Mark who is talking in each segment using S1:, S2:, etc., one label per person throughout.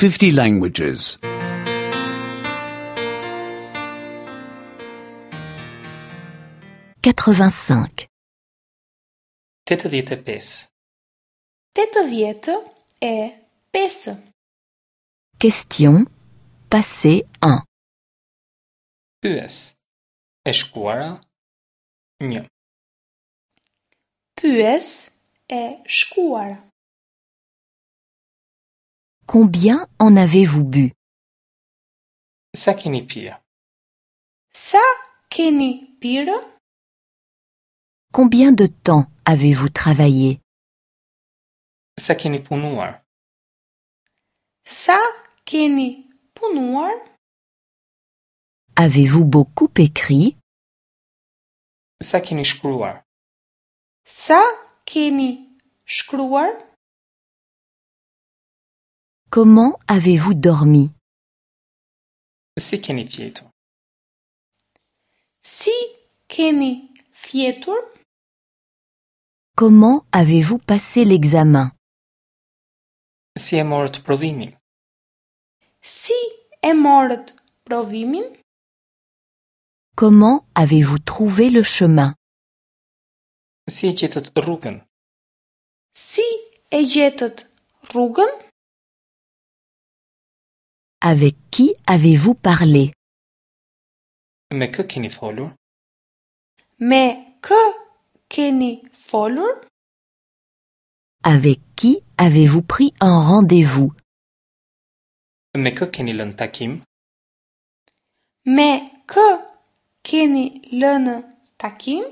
S1: 50 languages.
S2: 85.
S3: 85.
S4: 80 é 5.
S2: Question. Passé 1.
S3: Pyes. E shkuara 1.
S4: Pyes é shkuara.
S2: Combien en avez-vous bu?
S3: Sa keni pirë?
S4: Sa keni pirë?
S2: Combien de temps avez-vous travaillé?
S3: Sa keni punuar?
S4: Sa keni punuar?
S2: Avez-vous beaucoup écrit?
S3: Sa keni shkruar?
S4: Sa keni shkruar?
S2: Comment avez-vous dormi?
S3: Si keni fjetur?
S4: Si keni fjetur?
S2: Comment avez-vous passé l'examen?
S3: Si e morët provimin?
S4: Si e morët provimin?
S2: Comment avez-vous trouvé le chemin?
S3: Si e gjetët rrugën?
S4: Si e gjetët rrugën?
S2: Avec qui avez-vous parlé?
S3: Me kë keni folur?
S4: Me kë keni folur?
S2: Avec qui avez-vous pris un rendez-vous?
S3: Me kë keni lënë takim?
S4: Me kë keni lënë takim?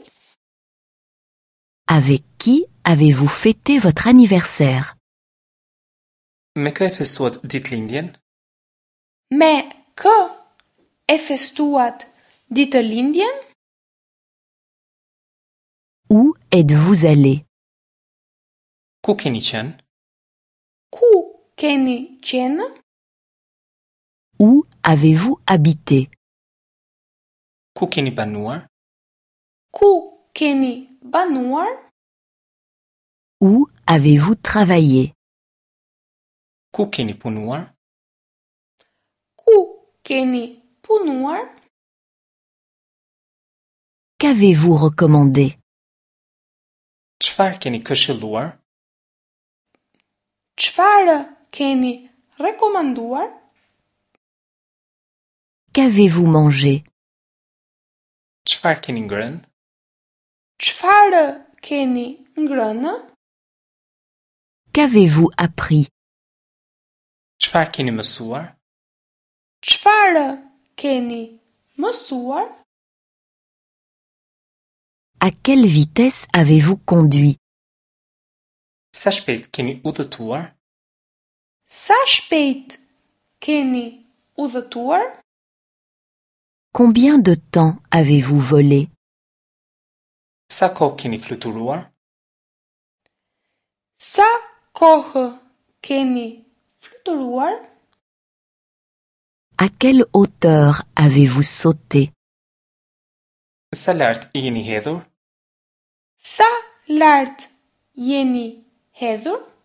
S2: Avec qui avez-vous fêté votre anniversaire?
S3: Me kë e festuat ditëlindjen?
S4: Me kë e festuat ditëlindjen?
S2: Où êtes-vous allé?
S3: Ku keni qenë?
S4: Ku keni qenë?
S2: Où avez-vous habité?
S3: Ku keni banuar?
S4: Ku keni banuar?
S2: Où avez-vous travaillé?
S3: Ku keni punuar?
S4: Ku keni punuar?
S2: Qu'avez-vous recommandé?
S3: Çfarë keni këshilluar?
S4: Çfarë keni rekomanduar?
S2: Qu'avez-vous mangé?
S3: Çfarë keni ngrënë?
S4: Çfarë keni ngrënë?
S2: Qu'avez-vous appris?
S3: Çfarë keni mësuar?
S4: Çfarë keni mësuar?
S2: À quelle vitesse avez-vous conduit?
S3: Sa shpejt keni udhëtuar?
S4: Sa shpejt keni udhëtuar?
S2: Combien de temps avez-vous volé?
S3: Sa kohë keni fluturuar?
S4: Sa kohë keni fluturuar?
S2: À quelle hauteur avez-vous sauté?
S3: Sa lart jeni hedhur?
S4: Sa lart jeni hedhur?